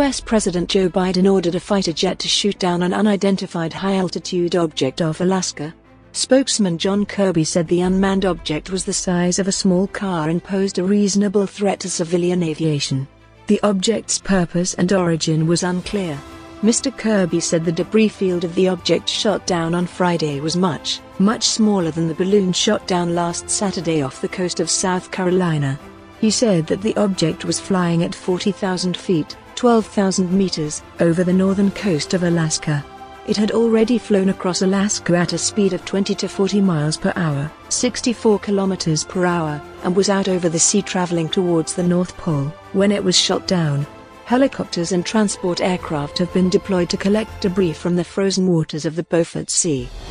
U.S. President Joe Biden ordered a fighter jet to shoot down an unidentified high-altitude object off Alaska. Spokesman John Kirby said the unmanned object was the size of a small car and posed a reasonable threat to civilian aviation. The object's purpose and origin was unclear. Mr. Kirby said the debris field of the object shot down on Friday was much smaller than the balloon shot down last Saturday off the coast of South Carolina. He said that the object was flying at 40,000 feet, 12,000 meters, over the northern coast of Alaska. It had already flown across Alaska at a speed of 20 to 40 miles per hour, 64 kilometers per hour, and was out over the sea traveling towards the North Pole when it was shot down. Helicopters and transport aircraft have been deployed to collect debris from the frozen waters of the Beaufort Sea.